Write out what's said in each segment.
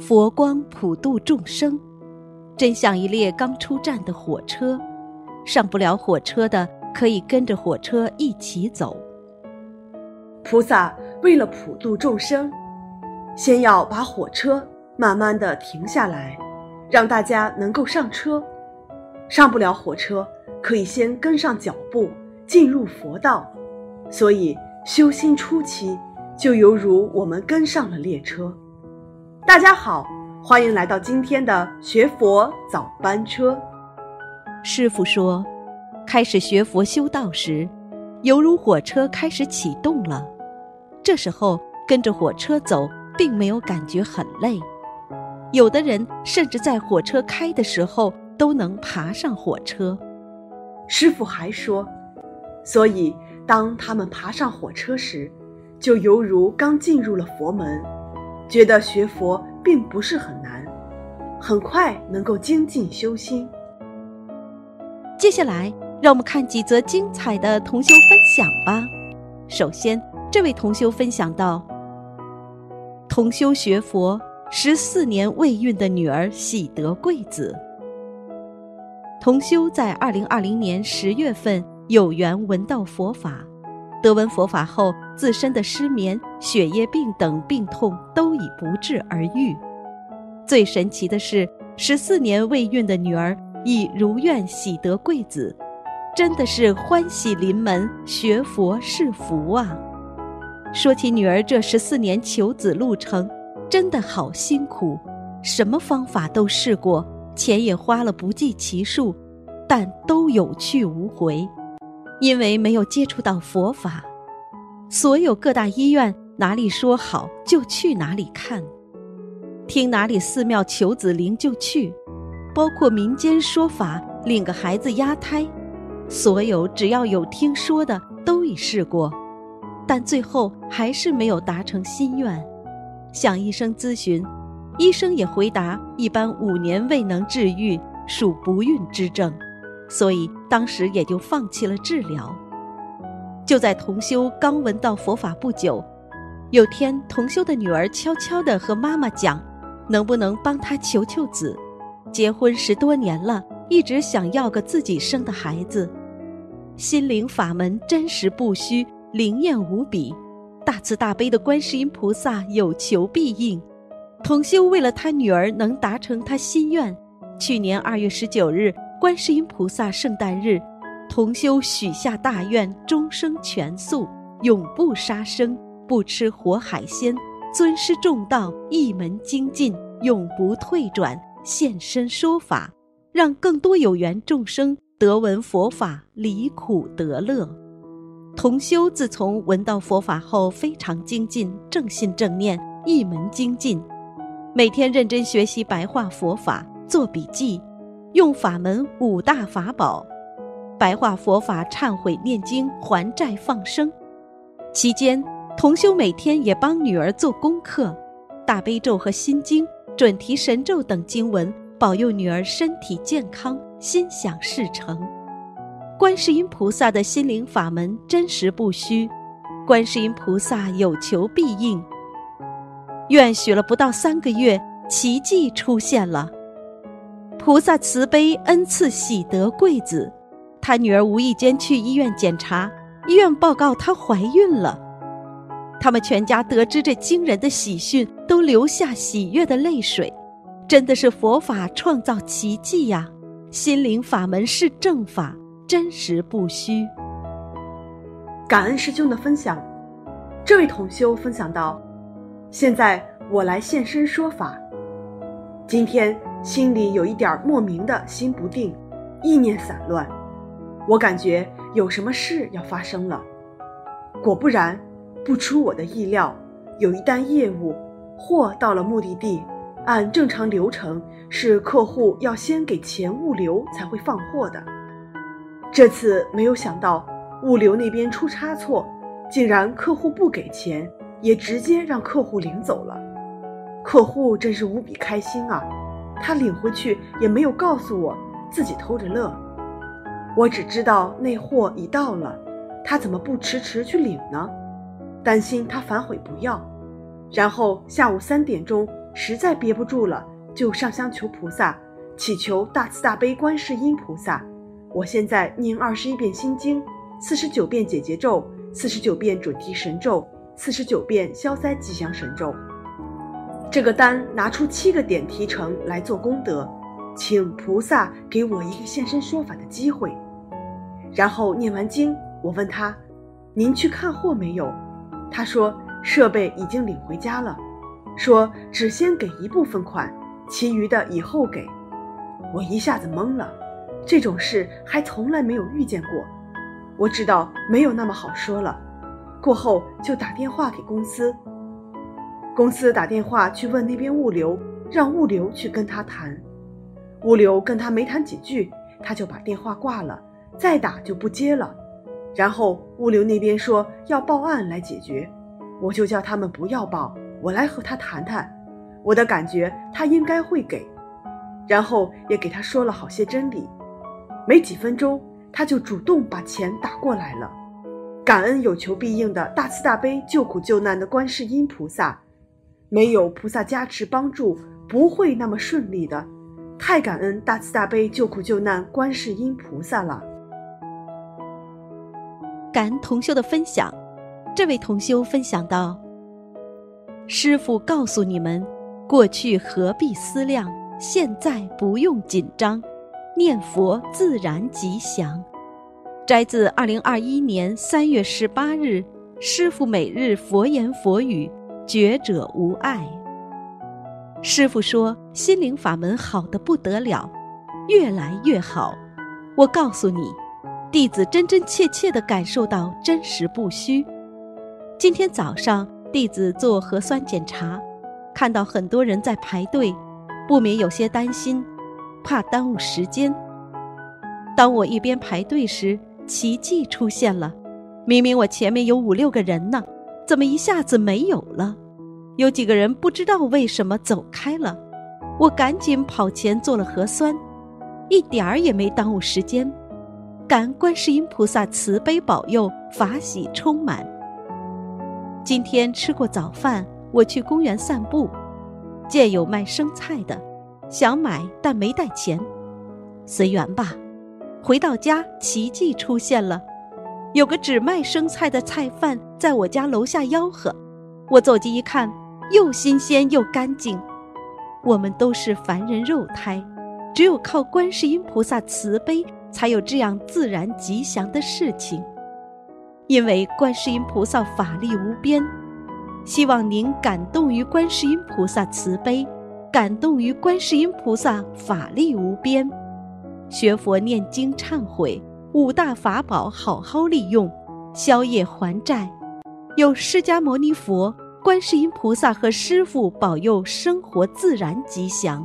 佛光普度众生，真像一列刚出站的火车，上不了火车的可以跟着火车一起走。 菩萨为了普度众生，先要把火车慢慢地停下来，让大家能够上车。上不了火车，可以先跟上脚步，进入佛道。所以修心初期，就犹如我们跟上了列车。大家好，欢迎来到今天的学佛早班车。 师父说，开始学佛修道时，犹如火车开始启动了。这时候跟着火车走，并没有感觉很累。有的人甚至在火车开的时候都能爬上火车。 师父还说，所以当他们爬上火车时，就犹如刚进入了佛门，觉得学佛并不是很难，很快能够精进修心。 接下来让我们看几则精彩的同修分享吧。首先，这位同修分享到，同修学佛14年未孕的女儿喜得贵子。同修在2020年10月份有缘闻到佛法，得闻佛法后，自身的失眠、血液病等病痛都已不治而愈。最神奇的是，14年未孕的女儿已如愿喜得贵子，真的是欢喜临门，学佛是福啊！说起女儿这14年求子路程，真的好辛苦，什么方法都试过，钱也花了不计其数，但都有去无回。因为没有接触到佛法，所有各大医院哪里说好就去哪里看，听哪里寺庙求子灵就去，包括民间说法领个孩子压胎，所有只要有听说的都已试过，但最后还是没有达成心愿。向医生咨询，医生也回答一般5年未能治愈，属不孕之症，所以当时也就放弃了治疗。就在同修刚闻到佛法不久，有天同修的女儿悄悄地和妈妈讲，能不能帮她求求子，结婚10多年了，一直想要个自己生的孩子。心灵法门真实不虚，灵验无比，大慈大悲的观世音菩萨有求必应。同修为了他女儿能达成他心愿，去年2月19日观世音菩萨圣诞日，同修许下大愿，终生全素，永不杀生，不吃活海鲜，尊师重道，一门精进，永不退转，现身说法，让更多有缘众生得闻佛法，离苦得乐。同修自从闻到佛法后非常精进，正信正念，一门精进，每天认真学习白话佛法，做笔记，用法门5大法宝，白话佛法忏悔念经，还债放生。期间同修每天也帮女儿做功课，大悲咒和心经、准提神咒等经文，保佑女儿身体健康，心想事成。观世音菩萨的心灵法门真实不虚，观世音菩萨有求必应。愿许了不到3个月，奇迹出现了。菩萨慈悲恩赐喜得贵子，他女儿无意间去医院检查，医院报告她怀孕了。他们全家得知这惊人的喜讯，都流下喜悦的泪水。真的是佛法创造奇迹呀！心灵法门是正法，真实不虚。 感恩师兄的分享。这位同修分享到，现在我来现身说法。今天心里有一点莫名的心不定，意念散乱，我感觉有什么事要发生了。果不然，不出我的意料，有一单业务，货到了目的地，按正常流程是客户要先给钱物流才会放货的。这次没有想到物流那边出差错，竟然客户不给钱，也直接让客户领走了。客户真是无比开心啊，他领回去也没有告诉我，自己偷着乐。我只知道那货已到了，他怎么不迟迟去领呢？担心他反悔不要。然后下午3点钟实在憋不住了，就上香求菩萨，祈求大慈大悲观世音菩萨，我现在念21遍心经，49遍解结咒，49遍准提神咒，49遍消灾吉祥神咒。这个单拿出7个点提成来做功德，请菩萨给我一个现身说法的机会。然后念完经，我问他，您去看货没有？他说设备已经领回家了，说只先给一部分款，其余的以后给。我一下子懵了，这种事还从来没有遇见过。我知道没有那么好说了，过后就打电话给公司，公司打电话去问那边物流，让物流去跟他谈。物流跟他没谈几句，他就把电话挂了，再打就不接了。然后物流那边说要报案来解决，我就叫他们不要报，我来和他谈谈，我的感觉他应该会给。然后也给他说了好些真理，没几分钟他就主动把钱打过来了。感恩有求必应的大慈大悲救苦救难的观世音菩萨，没有菩萨加持帮助，不会那么顺利的。太感恩大慈大悲救苦救难观世音菩萨了。 感恩同修的分享，这位同修分享到：师父告诉你们，过去何必思量，现在不用紧张，念佛自然吉祥。摘自2021年3月18日师父每日佛言佛语，觉者无碍。师父说心灵法门好得不得了，越来越好。我告诉你，弟子真真切切地感受到真实不虚。今天早上弟子做核酸检查，看到很多人在排队，不免有些担心，怕耽误时间。当我一边排队时，奇迹出现了，明明我前面有5、6个人呢，怎么一下子没有了？有几个人不知道为什么走开了，我赶紧跑前做了核酸，一点儿也没耽误时间。感恩观世音菩萨慈悲保佑，法喜充满。今天吃过早饭，我去公园散步，见有卖生菜的，想买但没带钱，随缘吧。回到家，奇迹出现了，有个只卖生菜的菜贩在我家楼下吆喝，我走近一看，又新鲜又干净。我们都是凡人肉胎，只有靠观世音菩萨慈悲，才有这样自然吉祥的事情。因为观世音菩萨法力无边，希望您感动于观世音菩萨慈悲，感动于观世音菩萨法力无边。学佛念经忏悔，5大法宝好好利用，消业还债，有释迦牟尼佛、观世音菩萨和师父保佑生活自然吉祥。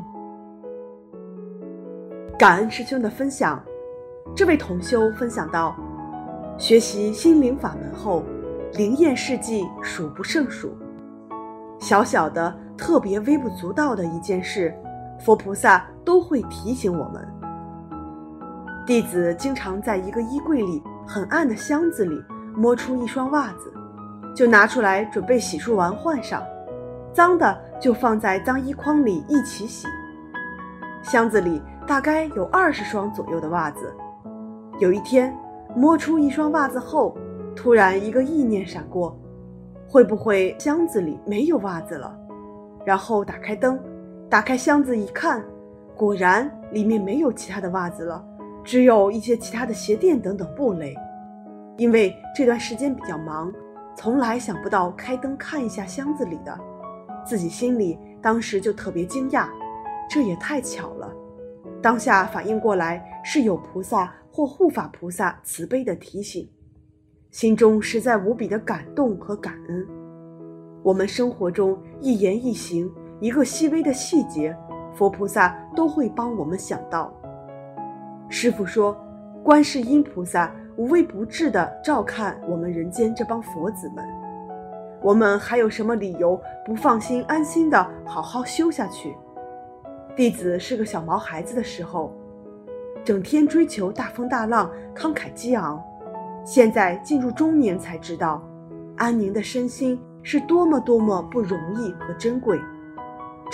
感恩师兄的分享。这位同修分享到，学习心灵法门后，灵验事迹数不胜数。小小的特别微不足道的一件事，佛菩萨都会提醒我们。弟子经常在一个衣柜里很暗的箱子里摸出一双袜子，就拿出来准备洗漱完换上，脏的就放在脏衣筐里一起洗。箱子里大概有20双左右的袜子。有一天摸出一双袜子后，突然一个意念闪过，会不会箱子里没有袜子了？然后打开灯，打开箱子一看，果然里面没有其他的袜子了，只有一些其他的鞋垫等等布类。因为这段时间比较忙，从来想不到开灯看一下箱子里的，自己心里当时就特别惊讶，这也太巧了。当下反应过来，是有菩萨或护法菩萨慈悲的提醒，心中实在无比的感动和感恩。我们生活中一言一行，一个细微的细节，佛菩萨都会帮我们想到。师父说，观世音菩萨无微不至地照看我们人间这帮佛子们，我们还有什么理由不放心安心地好好修下去？弟子是个小毛孩子的时候，整天追求大风大浪，慷慨激昂，现在进入中年才知道，安宁的身心是多么多么不容易和珍贵。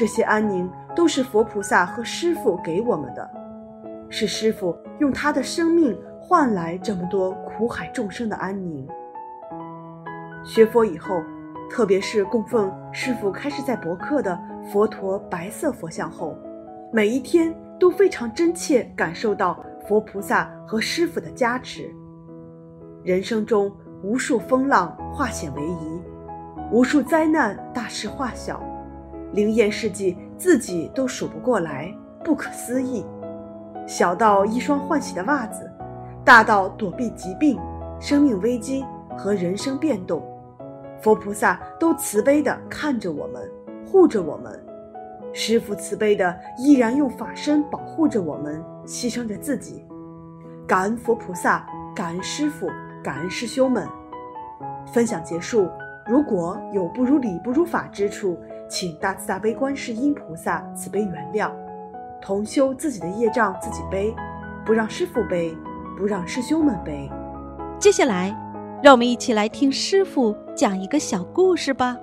这些安宁都是佛菩萨和师父给我们的，是师父用他的生命换来这么多苦海众生的安宁。学佛以后，特别是供奉师父开示在博客的佛陀白色佛像后，每一天都非常真切感受到佛菩萨和师父的加持。人生中无数风浪化险为夷，无数灾难大事化小，灵验事迹自己都数不过来，不可思议。小到一双换洗的袜子，大到躲避疾病、生命危机和人生变动，佛菩萨都慈悲地看着我们，护着我们。师父慈悲地依然用法身保护着我们，牺牲着自己。感恩佛菩萨，感恩师父，感恩师兄们。分享结束，如果有不如理不如法之处，请大慈大悲观世音菩萨慈悲原谅。同修自己的业障自己背，不让师父背，不让师兄们背。 接下来让我们一起来听师父讲一个小故事吧。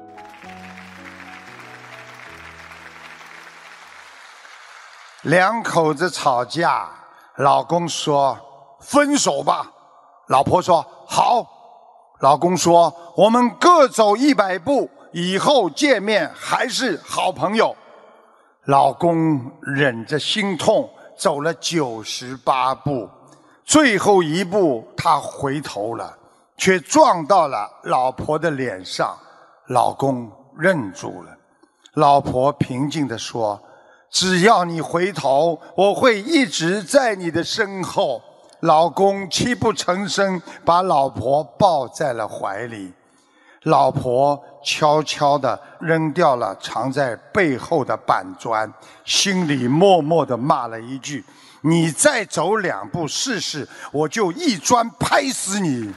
两口子吵架，老公说分手吧，老婆说好。老公说我们各走100步，以后见面还是好朋友。老公忍着心痛走了98步，最后一步他回头了，却撞到了老婆的脸上，老公愣住了。老婆平静地说，只要你回头，我会一直在你的身后。老公泣不成声，把老婆抱在了怀里。老婆悄悄地扔掉了藏在背后的板砖，心里默默地骂了一句，你再走2步试试，我就一砖拍死你。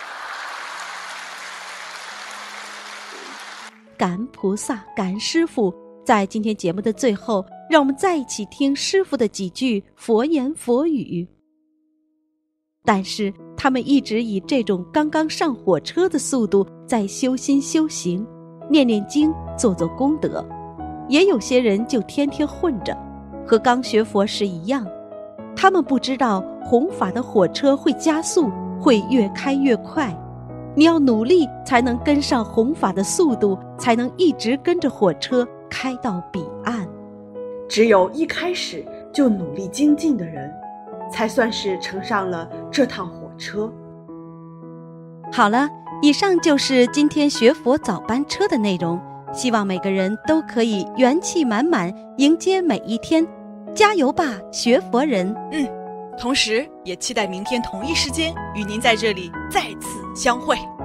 感恩菩萨，感恩师父。在今天节目的最后，让我们再一起听师父的几句佛言佛语。但是他们一直以这种刚刚上火车的速度在修心修行，念念经，做做功德。也有些人就天天混着，和刚学佛时一样。他们不知道弘法的火车会加速，会越开越快。你要努力才能跟上弘法的速度，才能一直跟着火车开到彼岸。 只有一开始就努力精进的人，才算是乘上了这趟火车。 好了，以上就是今天学佛早班车的内容，希望每个人都可以元气满满迎接每一天，加油吧，学佛人！ 同时也期待明天同一时间与您在这里再次相会。